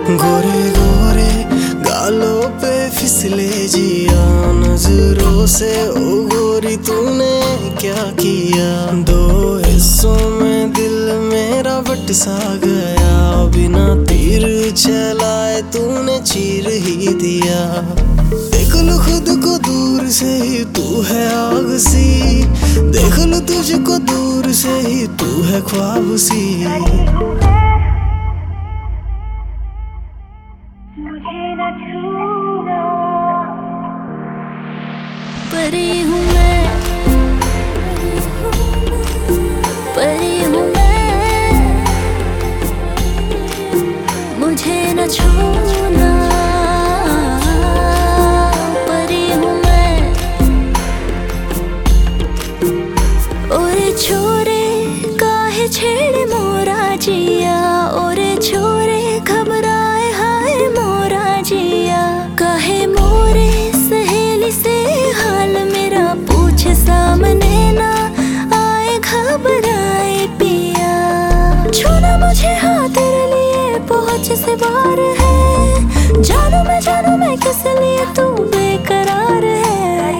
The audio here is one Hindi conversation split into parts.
गोरे गोरे गालों पे फिसले जिया, नजरों से ओ गोरी तूने क्या किया। दो हिस्सों में दिल मेरा बट सा गया, बिना तीर चलाए तूने चीर ही दिया। देख लो खुद को दूर से ही तू है आग सी, देख लो तुझको दूर से ही तू है ख्वाब सी। मुझे न छूना, परी हूँ मैं, परी हूँ मैं, मुझे न छूना, परी हूँ मैं। ओरे छोरे काहे छेड़े मोरा जिया, ओरे छोरे घबराए हाय मोरा जिया। काहे मोरे सहेली से हाल मेरा पूछे, सामने ना आए घबराए पिया। छूना मुझे हाँ तेरे लिए पहुँच से बार है, जानू मैं किस लिए तू बेकरार है।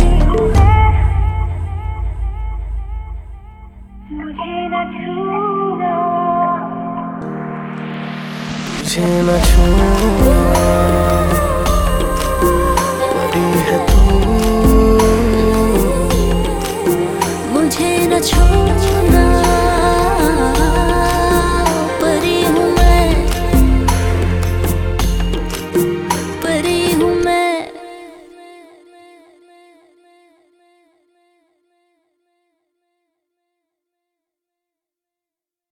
मुझे न छूना, मुझे न छूना, बड़ी है तू। मुझे न छूना।